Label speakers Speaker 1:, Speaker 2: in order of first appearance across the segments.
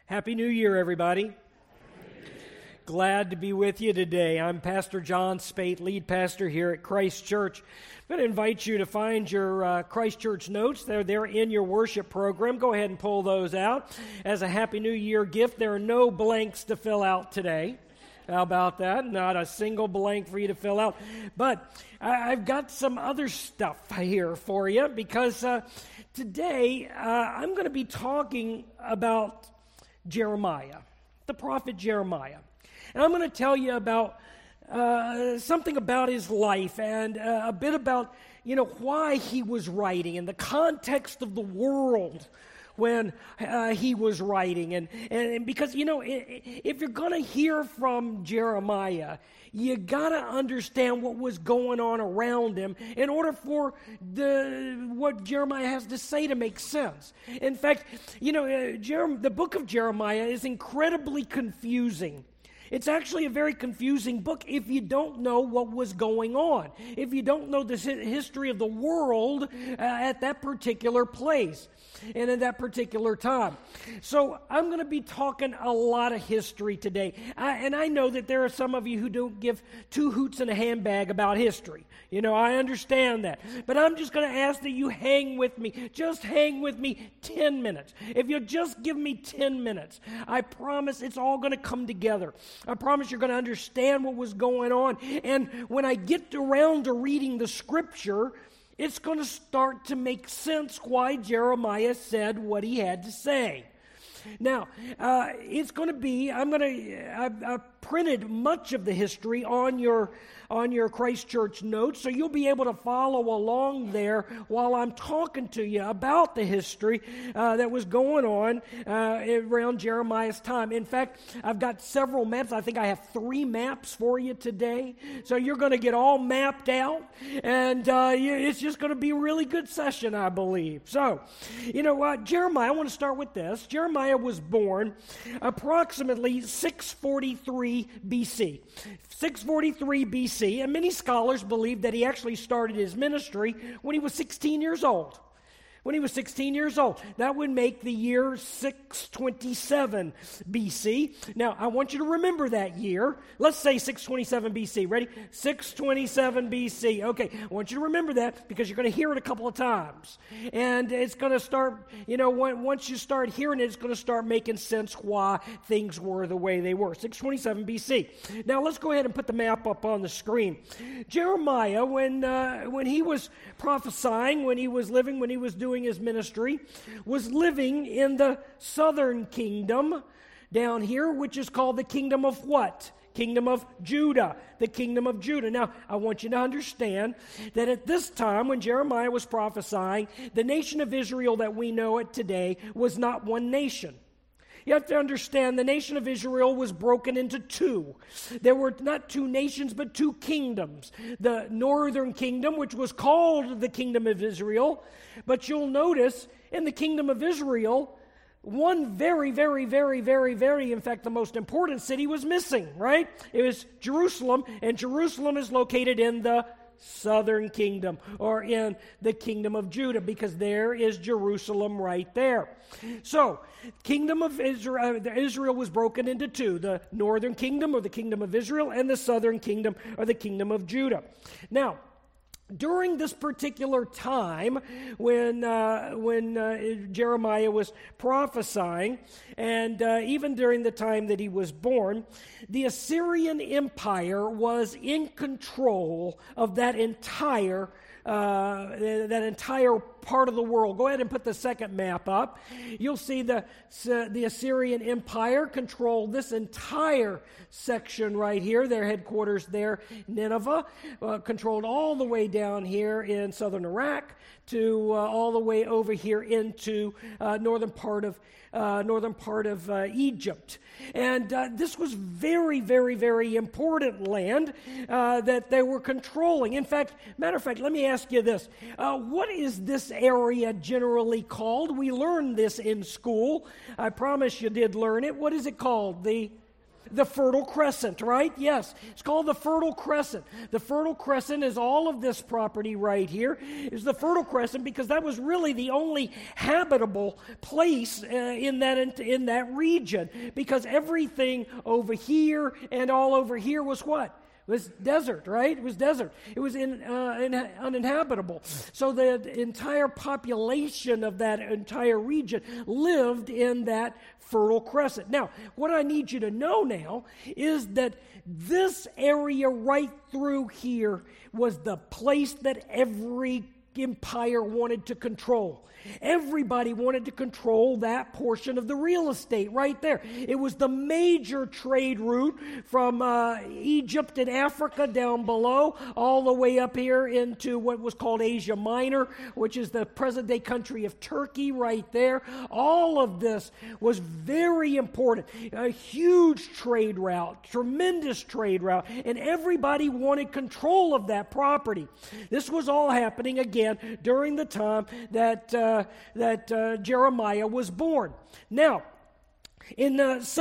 Speaker 1: Happy New Year, everybody. Glad to be with you today. I'm Pastor John Spate, lead pastor here at Christ Church. I'm going to invite you to find your Christ Church notes. They're in your worship program. Go ahead and pull those out. As a Happy New Year gift, there are no blanks to fill out today. How about that? Not a single blank for you to fill out. But I've got some other stuff here for you because today I'm going to be talking about Jeremiah, the prophet Jeremiah. And I'm going to tell you about something about his life and a bit about, why he was writing and the context of the world when he was writing. And because, if you're going to hear from Jeremiah, you got to understand what was going on around him in order for what Jeremiah has to say to make sense. In fact, the book of Jeremiah is incredibly confusing. It's actually a very confusing book if you don't know what was going on, if you don't know the history of the world at that particular place and at that particular time. So I'm going to be talking a lot of history today. And I know that there are some of you who don't give two hoots and a handbag about history. I understand that. But I'm just going to ask that you hang with me. Just hang with me 10 minutes. If you'll just give me 10 minutes, I promise it's all going to come together. I promise you're going to understand what was going on. And when I get around to reading the scripture, it's going to start to make sense why Jeremiah said what he had to say. Now, it's going to be, I've printed much of the history on your Christ Church notes, so you'll be able to follow along there while I'm talking to you about the history that was going on around Jeremiah's time. In fact, I've got several maps. I think I have 3 maps for you today. So you're going to get all mapped out, and it's just going to be a really good session, I believe. So, Jeremiah, I want to start with this. Jeremiah was born approximately 643 BC. 643 BC, and many scholars believe that he actually started his ministry when he was 16 years old. When he was 16 years old. That would make the year 627 BC. Now, I want you to remember that year. Let's say 627 BC. Ready? 627 BC. Okay, I want you to remember that because you're going to hear it a couple of times. And it's going to start, once you start hearing it, it's going to start making sense why things were the way they were. 627 BC. Now, let's go ahead and put the map up on the screen. Jeremiah, when he was prophesying, when he was doing his ministry, was living in the southern kingdom down here, which is called the kingdom of what? Kingdom of Judah. The kingdom of Judah. Now, I want you to understand that at this time when Jeremiah was prophesying, the nation of Israel that we know it today was not one nation. You have to understand the nation of Israel was broken into 2. There were not 2 nations, but 2 kingdoms. The northern kingdom, which was called the kingdom of Israel. But you'll notice in the kingdom of Israel, one very, very, very, very, very, in fact, the most important city was missing, right? It was Jerusalem, and Jerusalem is located in the southern kingdom, or in the kingdom of Judah, because there is Jerusalem right there. So, kingdom of Israel was broken into 2, the northern kingdom, or the kingdom of Israel, and the southern kingdom, or the kingdom of Judah. Now, during this particular time when Jeremiah was prophesying, and even during the time that he was born, the Assyrian Empire was in control of that entire part of the world. Go ahead and put the second map up. You'll see the Assyrian Empire controlled this entire section right here. Their headquarters there, Nineveh, controlled all the way down here in southern Iraq to all the way over here into northern part of Egypt. And this was very, very, very important land that they were controlling. In fact, matter of fact, let me ask you this. What is this area generally called? We learned this in school. I promise you did learn it. What is it called? The Fertile Crescent, right? Yes, it's called the Fertile Crescent. The Fertile Crescent is all of this property right here. Is the Fertile Crescent because that was really the only habitable place in that region. Because everything over here and all over here was what? It was desert, right? It was desert. It was uninhabitable. So the entire population of that entire region lived in that Fertile Crescent. Now, what I need you to know now is that this area right through here was the place that every empire wanted to control. Everybody wanted to control that portion of the real estate right there. It was the major trade route from Egypt and Africa down below, all the way up here into what was called Asia Minor, which is the present-day country of Turkey right there. All of this was very important. A huge trade route, tremendous trade route, and everybody wanted control of that property. This was all happening, again, during the time that Jeremiah was born. Now, in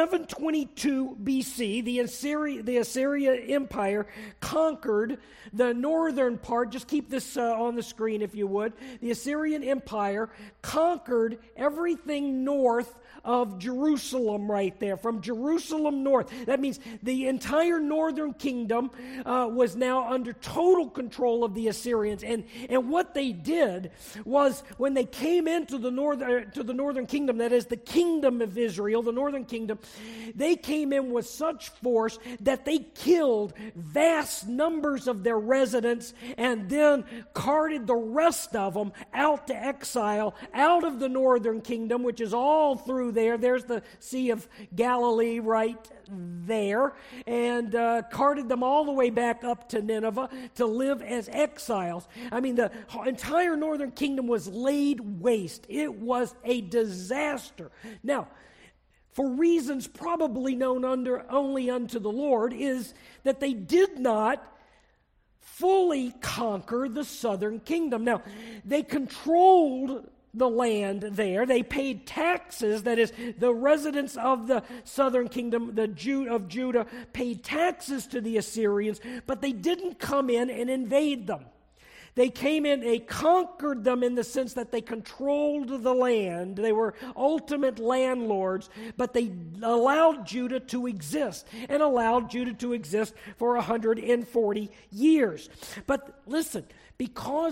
Speaker 1: 722 BC, the Assyrian Empire conquered the northern part. Just keep this on the screen if you would. The Assyrian Empire conquered everything north of Jerusalem right there, from Jerusalem north. That means the entire northern kingdom was now under total control of the Assyrians. And what they did was, when they came into the northern kingdom, that is the kingdom of Israel, the northern kingdom, they came in with such force that they killed vast numbers of their residents and then carted the rest of them out to exile, out of the northern kingdom, which is all through there. There's the Sea of Galilee right there, and carted them all the way back up to Nineveh to live as exiles. I mean, the entire northern kingdom was laid waste. It was a disaster. Now, for reasons probably known only unto the Lord, is that they did not fully conquer the southern kingdom. Now, they controlled the land there. They paid taxes. That is, the residents of the southern kingdom, of Judah, paid taxes to the Assyrians, but they didn't come in and invade them. They came in, they conquered them in the sense that they controlled the land. They were ultimate landlords, but they allowed Judah to exist, and allowed Judah to exist for 140 years. But listen, because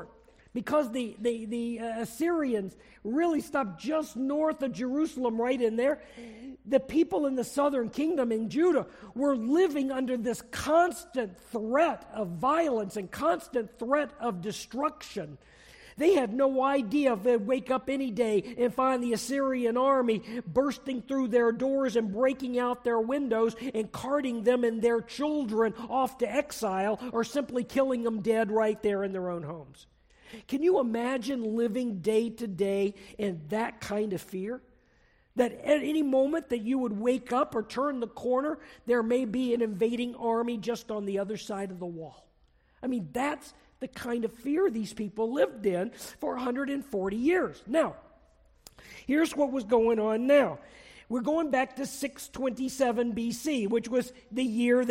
Speaker 1: the Assyrians really stopped just north of Jerusalem, right in there, the people in the southern kingdom in Judah were living under this constant threat of violence and constant threat of destruction. They had no idea if they'd wake up any day and find the Assyrian army bursting through their doors and breaking out their windows and carting them and their children off to exile, or simply killing them dead right there in their own homes. Can you imagine living day to day in that kind of fear? That at any moment that you would wake up or turn the corner, there may be an invading army just on the other side of the wall. I mean, that's the kind of fear these people lived in for 140 years. Now, here's what was going on now. We're going back to 627 BC, which was the year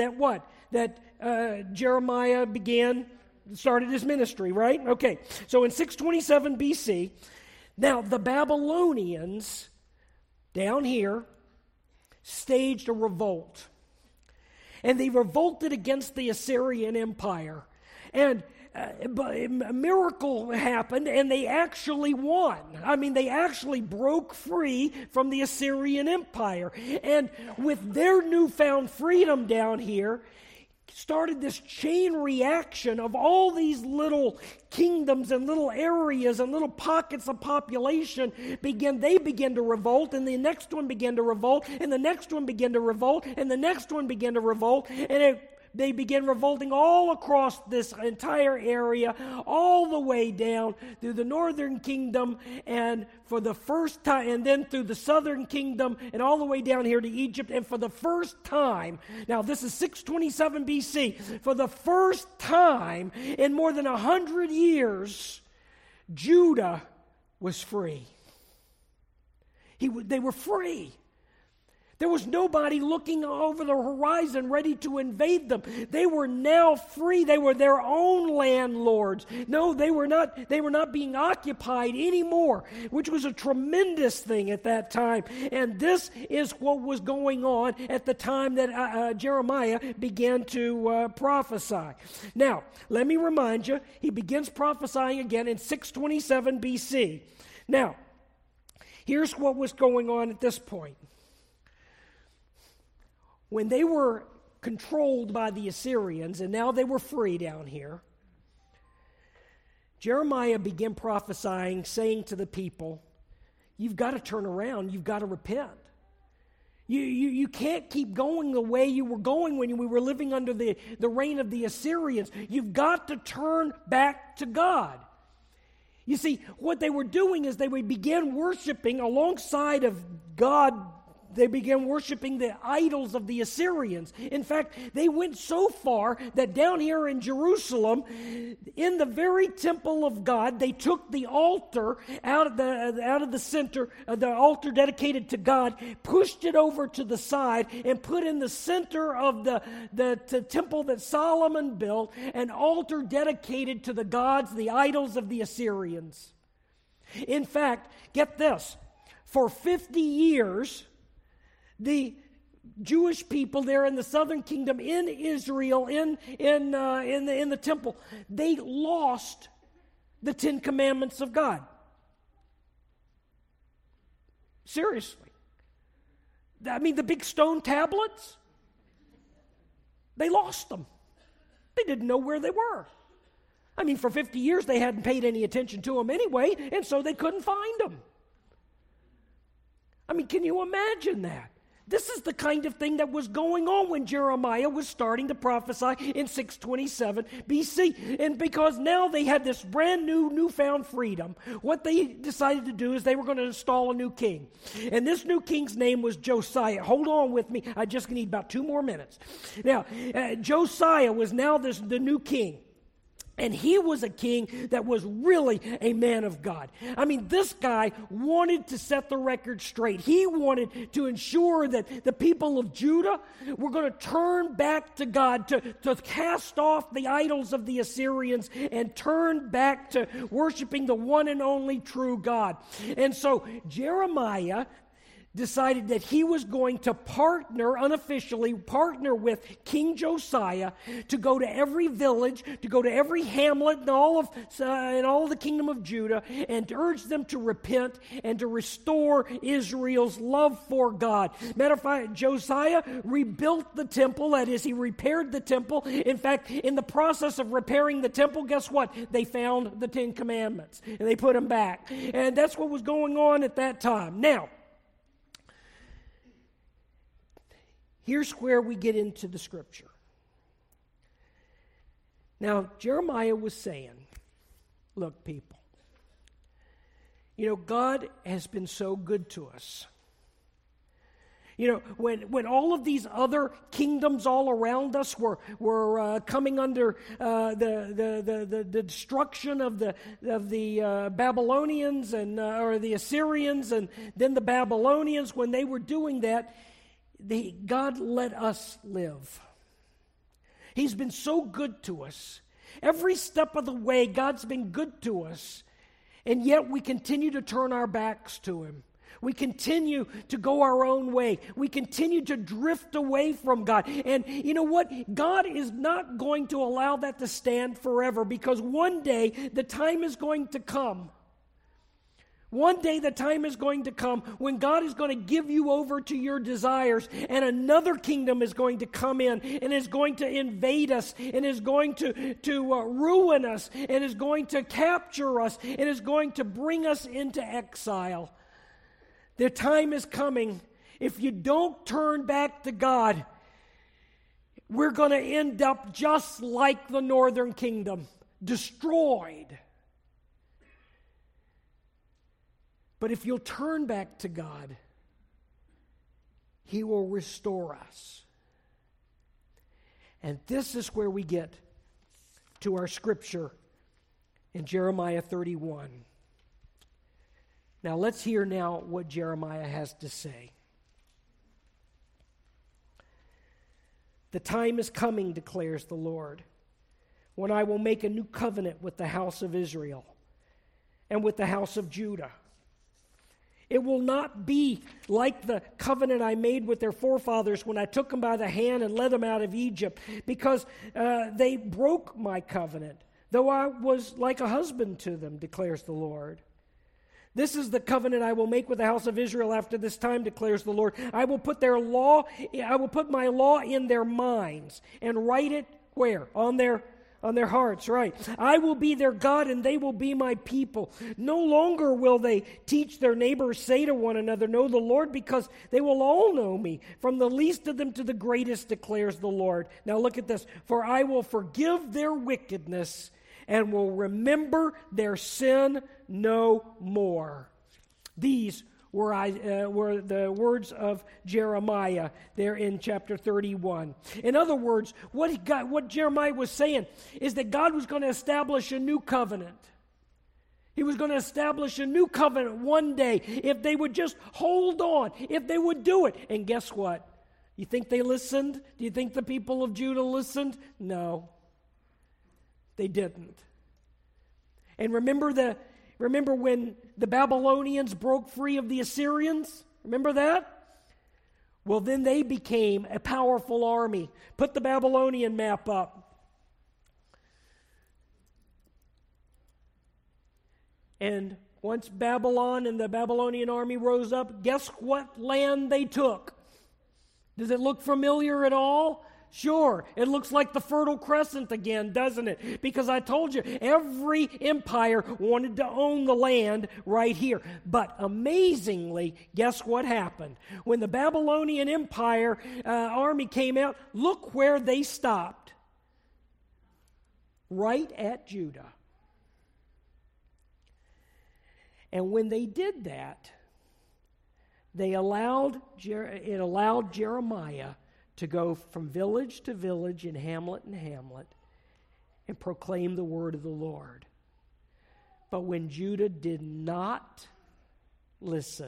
Speaker 1: that Jeremiah started his ministry, right? Okay, so in 627 BC, now the Babylonians down here staged a revolt. And they revolted against the Assyrian Empire. And a miracle happened, and they actually won. I mean, they actually broke free from the Assyrian Empire. And with their newfound freedom down here, started this chain reaction of all these little kingdoms and little areas and little pockets of population. They began to revolt, and the next one began to revolt, and the next one began to revolt, and the next one began to revolt, and they began revolting all across this entire area, all the way down through the northern kingdom, and for the first time, and then through the southern kingdom, and all the way down here to Egypt. And for the first time, now this is 627 BC, for the first time in more than 100 years, Judah was free. They were free. There was nobody looking over the horizon ready to invade them. They were now free. They were their own landlords. No, they were not being occupied anymore, which was a tremendous thing at that time. And this is what was going on at the time that Jeremiah began to prophesy. Now, let me remind you, he begins prophesying again in 627 BC. Now, here's what was going on at this point. When they were controlled by the Assyrians, and now they were free down here, Jeremiah began prophesying, saying to the people, you've got to turn around, you've got to repent. You can't keep going the way you were going when we were living under the reign of the Assyrians. You've got to turn back to God. You see, what they were doing is they would begin worshiping alongside of God. They began worshiping the idols of the Assyrians. In fact, they went so far that down here in Jerusalem, in the very temple of God, they took the altar out of the center, the altar dedicated to God, pushed it over to the side, and put in the center of the temple that Solomon built an altar dedicated to the gods, the idols of the Assyrians. In fact, get this, for 50 years, the Jewish people there in the southern kingdom, in Israel, in the temple, they lost the 10 Commandments of God. Seriously. I mean, the big stone tablets, they lost them. They didn't know where they were. I mean, for 50 years they hadn't paid any attention to them anyway, and so they couldn't find them. I mean, can you imagine that? This is the kind of thing that was going on when Jeremiah was starting to prophesy in 627 BC. And because now they had this brand new, newfound freedom, what they decided to do is they were going to install a new king. And this new king's name was Josiah. Hold on with me. I just need about 2 more minutes. Now, Josiah was now the new king. And he was a king that was really a man of God. I mean, this guy wanted to set the record straight. He wanted to ensure that the people of Judah were going to turn back to God, to cast off the idols of the Assyrians and turn back to worshiping the one and only true God. And so Jeremiah decided that he was going to unofficially partner with King Josiah to go to every village, to go to every hamlet in all of the kingdom of Judah, and to urge them to repent and to restore Israel's love for God. Matter of fact, Josiah rebuilt the temple. That is, he repaired the temple. In fact, in the process of repairing the temple, guess what? They found the 10 Commandments, and they put them back. And that's what was going on at that time. Now, here's where we get into the scripture. Now, Jeremiah was saying, look, people, God has been so good to us. When all of these other kingdoms all around us were coming under the destruction of the Babylonians or the Assyrians, and then the Babylonians, when they were doing that, God let us live. He's been so good to us. Every step of the way, God's been good to us. And yet we continue to turn our backs to Him. We continue to go our own way. We continue to drift away from God. And you know what? God is not going to allow that to stand forever, because one day the time is going to come. One day the time is going to come when God is going to give you over to your desires, and another kingdom is going to come in and is going to invade us and is going to ruin us and is going to capture us and is going to bring us into exile. The time is coming. If you don't turn back to God, we're going to end up just like the northern kingdom, destroyed. But if you'll turn back to God, He will restore us. And this is where we get to our scripture in Jeremiah 31. Now let's hear now what Jeremiah has to say. The time is coming, declares the Lord, when I will make a new covenant with the house of Israel and with the house of Judah. It will not be like the covenant I made with their forefathers when I took them by the hand and led them out of Egypt, because they broke my covenant, though I was like a husband to them, declares the Lord. This is the covenant I will make with the house of Israel after this time, declares the Lord. I will put my law in their minds and write it where? On their hearts, right. I will be their God and they will be my people. No longer will they teach their neighbors, say to one another, know the Lord, because they will all know me, from the least of them to the greatest, declares the Lord. Now look at this. For I will forgive their wickedness and will remember their sin no more. These were the words of Jeremiah there in chapter 31. In other words, what Jeremiah was saying is that God was going to establish a new covenant. He was going to establish a new covenant one day if they would just hold on, if they would do it. And guess what? You think they listened? Do you think the people of Judah listened? No. They didn't. And remember when the Babylonians broke free of the Assyrians? Remember that? Well, then they became a powerful army. Put the Babylonian map up. And once Babylon and the Babylonian army rose up, guess what land they took? Does it look familiar at all? Sure, it looks like the Fertile Crescent again, doesn't it? Because I told you, every empire wanted to own the land right here. But amazingly, guess what happened? When the Babylonian Empire army came out, look where they stopped. Right at Judah. And when they did that, it allowed Jeremiah to go from village to village in hamlet and hamlet and proclaim the word of the Lord. But when Judah did not listen,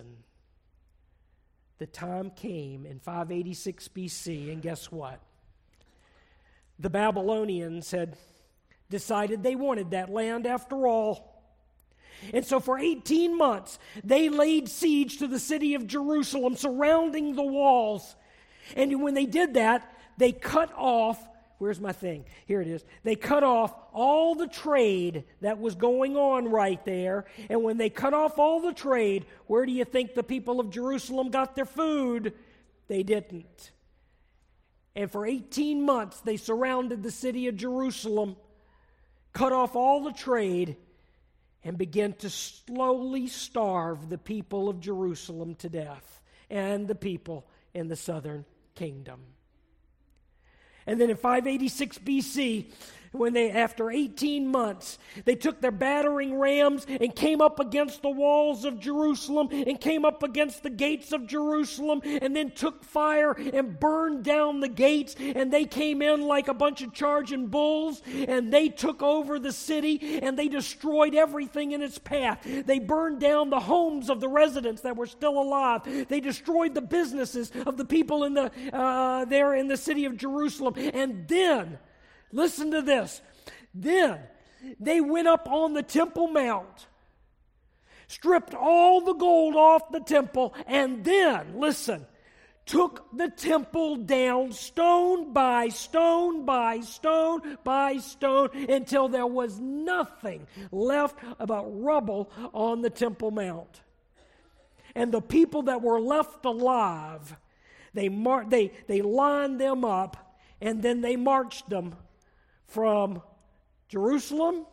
Speaker 1: the time came in 586 BC, and guess what? The Babylonians had decided they wanted that land after all. And so for 18 months, they laid siege to the city of Jerusalem, surrounding the walls. And when they did that, they cut off, where's my thing? Here it is. They cut off all the trade that was going on right there. And when they cut off all the trade, where do you think the people of Jerusalem got their food? They didn't. And for 18 months, they surrounded the city of Jerusalem, cut off all the trade, and began to slowly starve the people of Jerusalem to death and the people in the southern kingdom. And then in 586 BC, after 18 months, they took their battering rams and came up against the walls of Jerusalem and came up against the gates of Jerusalem and then took fire and burned down the gates, and they came in like a bunch of charging bulls, and they took over the city and they destroyed everything in its path. They burned down the homes of the residents that were still alive. They destroyed the businesses of the people there in the city of Jerusalem. And then, listen to this. Then they went up on the Temple Mount, stripped all the gold off the temple, and then, listen, took the temple down stone by stone by stone by stone until there was nothing left but rubble on the Temple Mount. And the people that were left alive, they lined them up, and then they marched them from Jerusalem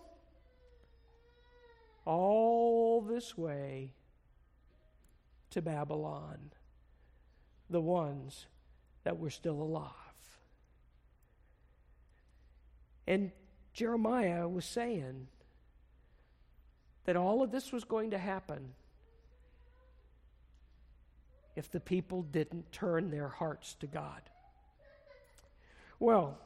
Speaker 1: all this way to Babylon, the ones that were still alive. And Jeremiah was saying that all of this was going to happen if the people didn't turn their hearts to God. Well,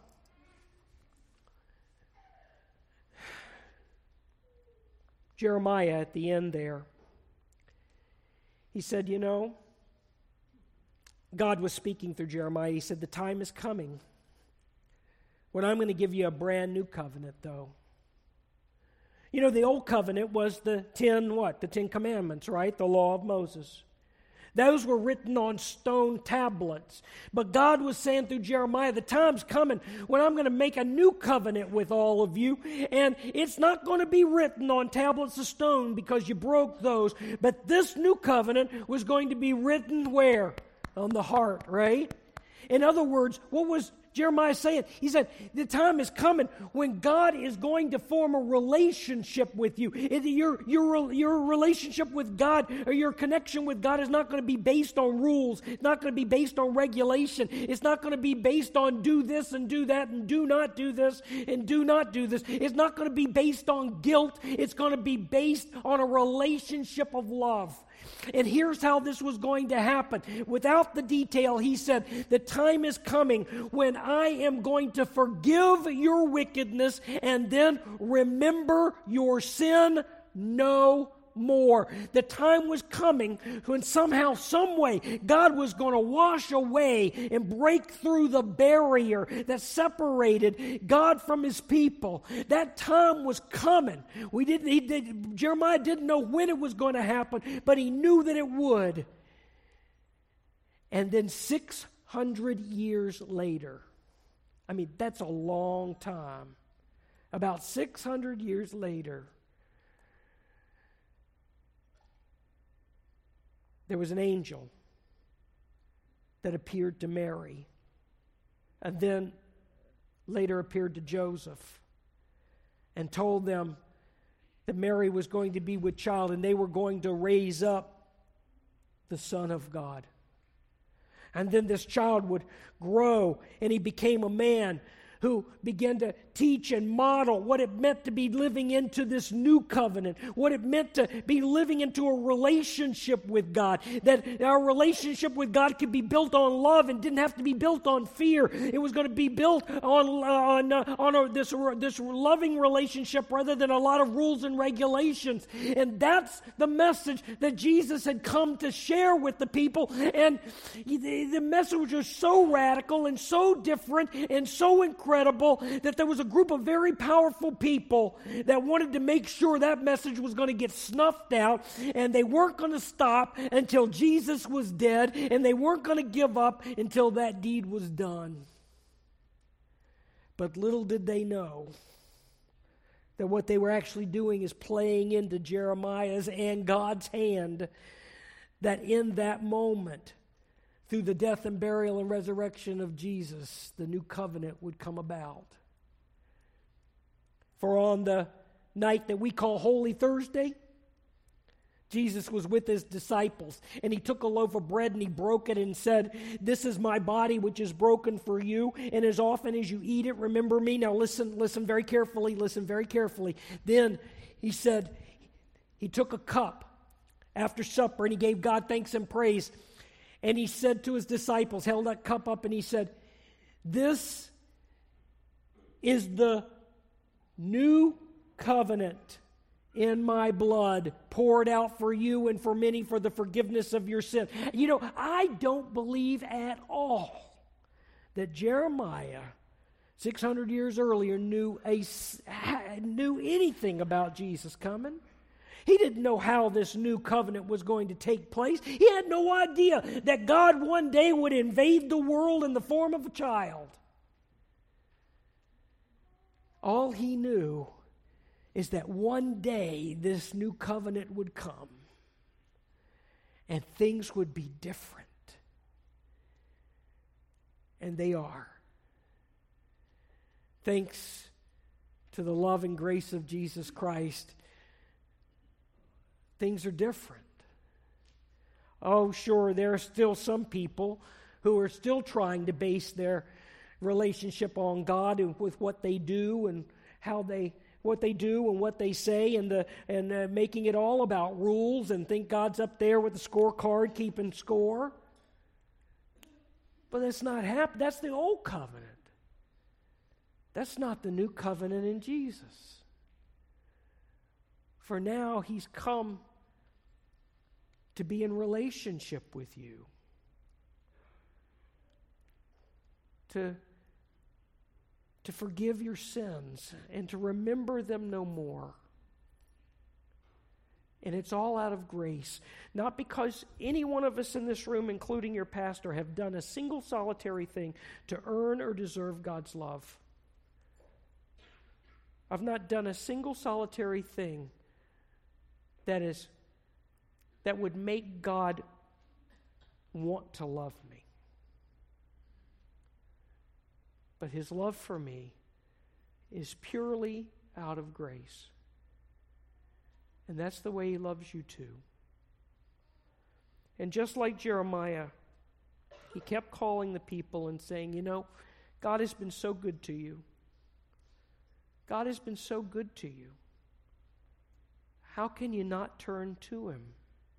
Speaker 1: Jeremiah at the end there, he said, God was speaking through Jeremiah. He said, the time is coming When I'm going to give you a brand new covenant, though. You know, the old covenant was the 10 Commandments, right? The law of Moses. Those were written on stone tablets. But God was saying through Jeremiah, the time's coming when I'm going to make a new covenant with all of you. And it's not going to be written on tablets of stone because you broke those. But this new covenant was going to be written where? On the heart, right? In other words, what was Jeremiah saying? He said, the time is coming when God is going to form a relationship with you. Your relationship with God, or your connection with God, is not going to be based on rules. It's not going to be based on regulation. It's not going to be based on do this and do that and do not do this and do not do this. It's not going to be based on guilt. It's going to be based on a relationship of love. And here's how this was going to happen. Without the detail, he said, the time is coming when I am going to forgive your wickedness and then remember your sin no more. The time was coming when somehow, some way, God was going to wash away and break through the barrier that separated God from his people. That time was coming. Jeremiah didn't know when it was going to happen, but he knew that it would. And then 600 years later, I mean, that's a long time. About 600 years later, there was an angel that appeared to Mary and then later appeared to Joseph and told them that Mary was going to be with child and they were going to raise up the Son of God. And then this child would grow and he became a man who began to teach and model what it meant to be living into this new covenant, what it meant to be living into a relationship with God, that our relationship with God could be built on love and didn't have to be built on fear. It was going to be built on this loving relationship rather than a lot of rules and regulations. And that's the message that Jesus had come to share with the people. And the message was so radical and so different and so incredible that there was a group of very powerful people that wanted to make sure that message was going to get snuffed out, and they weren't going to stop until Jesus was dead, and they weren't going to give up until that deed was done. But little did they know that what they were actually doing is playing into Jeremiah's and God's hand, that in that moment, through the death and burial and resurrection of Jesus, the new covenant would come about. For on the night that we call Holy Thursday, Jesus was with his disciples, and he took a loaf of bread and he broke it and said, "This is my body which is broken for you, and as often as you eat it, remember me." Now listen very carefully, Then he said, he took a cup after supper and he gave God thanks and praise. And he said to his disciples, held that cup up and he said, "This is the new covenant in my blood, poured out for you and for many for the forgiveness of your sin." You know, I don't believe at all that Jeremiah, 600 years earlier, knew anything about Jesus coming. He didn't know how this new covenant was going to take place. He had no idea that God one day would invade the world in the form of a child. All he knew is that one day this new covenant would come and things would be different. And they are. Thanks to the love and grace of Jesus Christ, things are different. Oh, sure, there are still some people who are still trying to base their relationship on God and with what they do and what they do and what they say, and making it all about rules and think God's up there with the scorecard keeping score. But that's not happening. That's the old covenant. That's not the new covenant in Jesus. For now, he's come to be in relationship with you, to to forgive your sins and to remember them no more. And it's all out of grace. Not because any one of us in this room, including your pastor, have done a single solitary thing to earn or deserve God's love. I've not done a single solitary thing that would make God want to love me. But His love for me is purely out of grace. And that's the way He loves you too. And just like Jeremiah, he kept calling the people and saying, you know, God has been so good to you. God has been so good to you. How can you not turn to Him?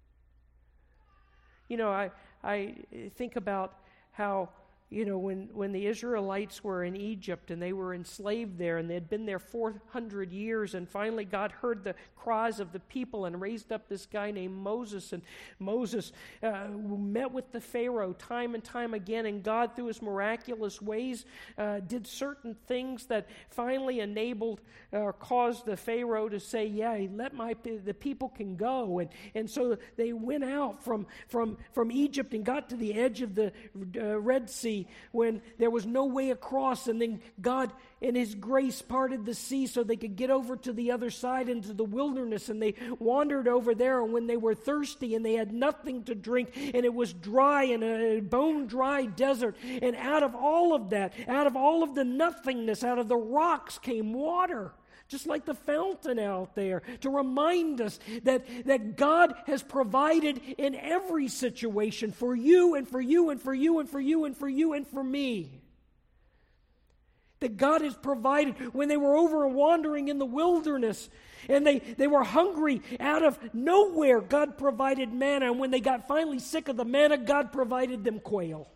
Speaker 1: You know, I think about how, you know, when the Israelites were in Egypt and they were enslaved there and they'd been there 400 years, and finally God heard the cries of the people and raised up this guy named Moses. And Moses met with the Pharaoh time and time again, and God, through His miraculous ways, did certain things that finally enabled or caused the Pharaoh to say, yeah, the people can go. And so they went out from Egypt and got to the edge of the Red Sea, when there was no way across, and then God in His grace parted the sea so they could get over to the other side into the wilderness, and they wandered over there, and when they were thirsty and they had nothing to drink, and it was dry and a bone-dry desert, and out of all of that, out of all of the nothingness, out of the rocks came water. Just like the fountain out there, to remind us that God has provided in every situation for you and for you and for you and for you and for you and for me. That God has provided when they were over and wandering in the wilderness and they were hungry out of nowhere. God provided manna, and when they got finally sick of the manna, God provided them quail.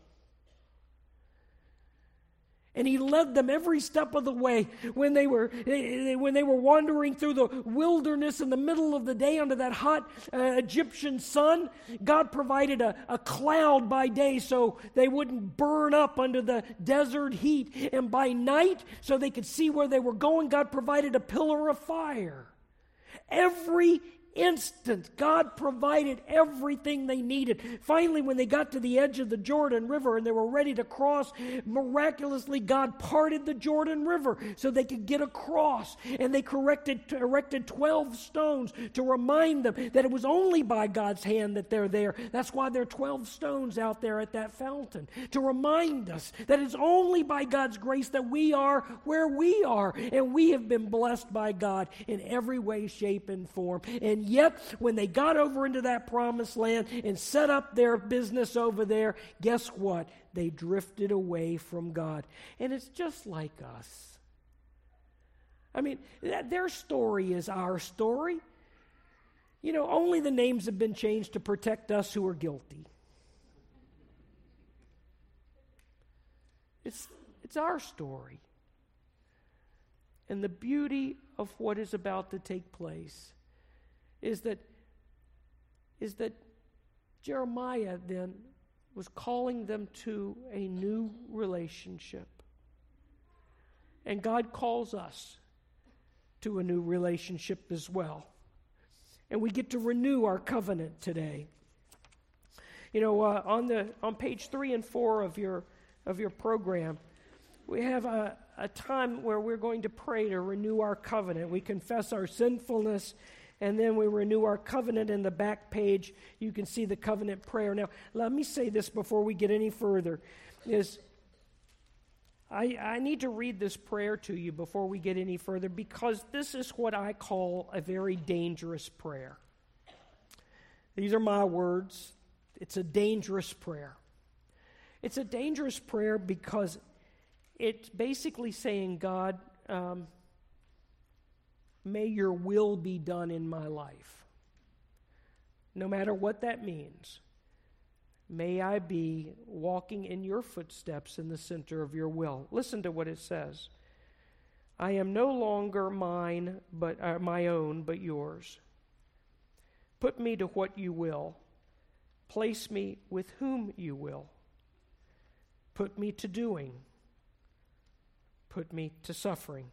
Speaker 1: And He led them every step of the way. When they were wandering through the wilderness in the middle of the day under that hot Egyptian sun, God provided a cloud by day so they wouldn't burn up under the desert heat. And by night, so they could see where they were going, God provided a pillar of fire. Every instant, God provided everything they needed. Finally, when they got to the edge of the Jordan River and they were ready to cross, miraculously God parted the Jordan River so they could get across. And they erected 12 stones to remind them that it was only by God's hand that they're there. That's why there are 12 stones out there at that fountain, to remind us that it's only by God's grace that we are where we are. And we have been blessed by God in every way, shape, and form. And yet, when they got over into that promised land and set up their business over there, guess what? They drifted away from God. And it's just like us. I mean, their story is our story. You know, only the names have been changed to protect us who are guilty. It's our story. And the beauty of what is about to take place is that Jeremiah then was calling them to a new relationship. And God calls us to a new relationship as well. And we get to renew our covenant today. You know, on page 3 and 4 of your program, we have a time where we're going to pray to renew our covenant. We confess our sinfulness, and then we renew our covenant. In the back page, you can see the covenant prayer. Now, let me say this before we get any further, is I need to read this prayer to you before we get any further, because this is what I call a very dangerous prayer. These are my words. It's a dangerous prayer. It's a dangerous prayer because it's basically saying, God, may your will be done in my life. No matter what that means. May I be walking in your footsteps in the center of your will. Listen to what it says. I am no longer mine, but my own, but yours. Put me to what you will. Place me with whom you will. Put me to doing put me to suffering.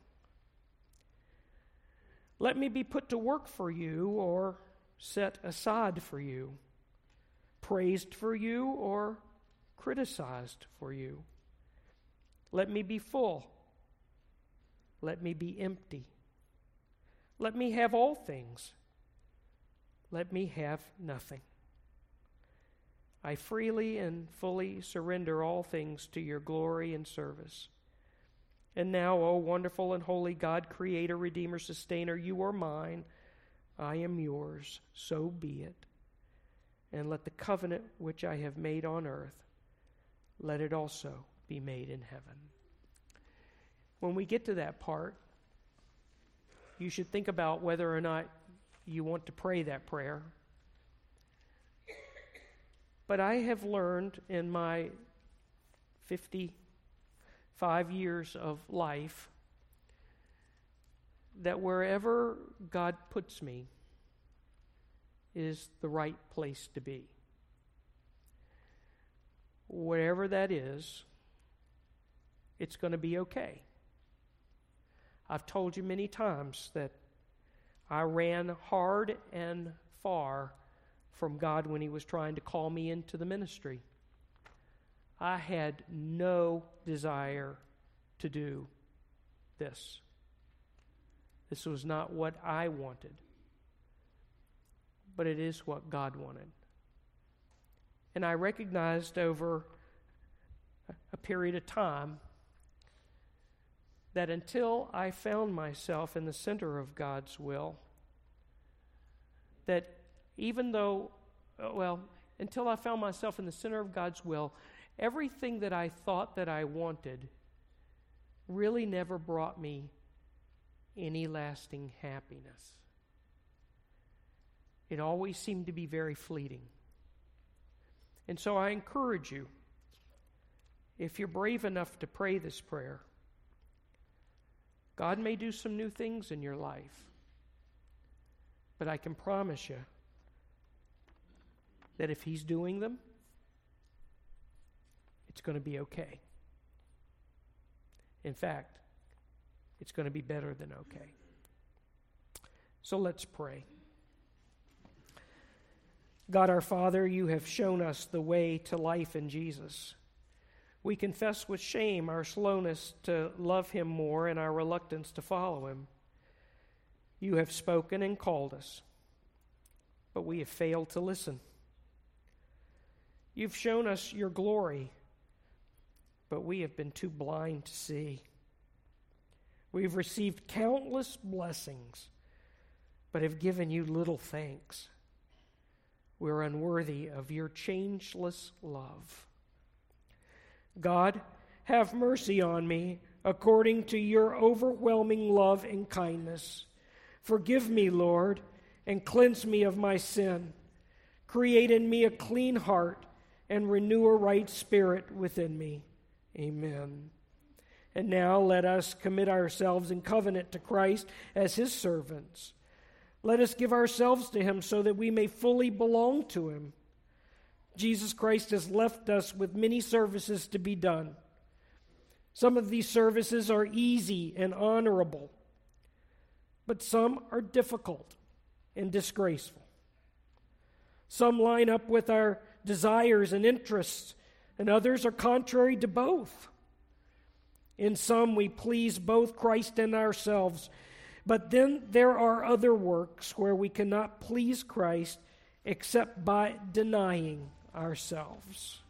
Speaker 1: Let me be put to work for you or set aside for you, praised for you or criticized for you. Let me be full. Let me be empty. Let me have all things. Let me have nothing. I freely and fully surrender all things to your glory and service. And now, O wonderful and holy God, Creator, Redeemer, Sustainer, you are mine. I am yours. So be it. And let the covenant which I have made on earth, let it also be made in heaven. When we get to that part, you should think about whether or not you want to pray that prayer. But I have learned in my 55 years of life that wherever God puts me is the right place to be. Wherever that is, it's going to be okay. I've told you many times that I ran hard and far from God when He was trying to call me into the ministry. I had no desire to do this. This was not what I wanted, but it is what God wanted. And I recognized over a period of time that until I found myself in the center of God's will, that even though, until I found myself in the center of God's will, everything that I thought that I wanted really never brought me any lasting happiness. It always seemed to be very fleeting. And so I encourage you, if you're brave enough to pray this prayer, God may do some new things in your life, but I can promise you that if He's doing them, it's going to be okay. In fact, it's going to be better than okay. So let's pray. God our Father, you have shown us the way to life in Jesus. We confess with shame our slowness to love Him more and our reluctance to follow Him. You have spoken and called us, but we have failed to listen. You've shown us your glory, but we have been too blind to see. We've received countless blessings, but have given you little thanks. We're unworthy of your changeless love. God, have mercy on me according to your overwhelming love and kindness. Forgive me, Lord, and cleanse me of my sin. Create in me a clean heart and renew a right spirit within me. Amen. And now let us commit ourselves in covenant to Christ as His servants. Let us give ourselves to Him so that we may fully belong to Him. Jesus Christ has left us with many services to be done. Some of these services are easy and honorable, but some are difficult and disgraceful. Some line up with our desires and interests, and others are contrary to both. In some we please both Christ and ourselves, but then there are other works where we cannot please Christ except by denying ourselves.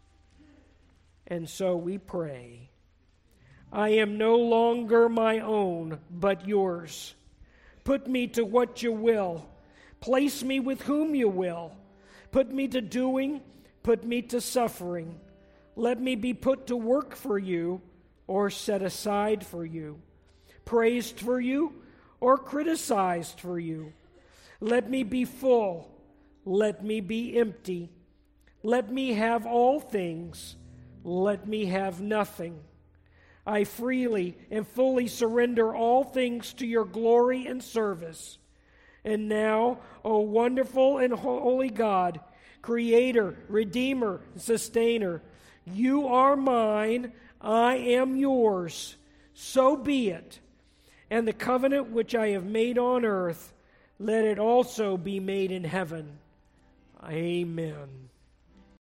Speaker 1: And so we pray, I am no longer my own, but yours. Put me to what you will. Place me with whom you will. Put me to doing, put me to suffering. Let me be put to work for you or set aside for you, praised for you or criticized for you. Let me be full. Let me be empty. Let me have all things. Let me have nothing. I freely and fully surrender all things to your glory and service. And now, O wonderful and holy God, Creator, Redeemer, Sustainer, you are mine, I am yours. so be it. And the covenant which I have made on earth, let it also be made in heaven. Amen.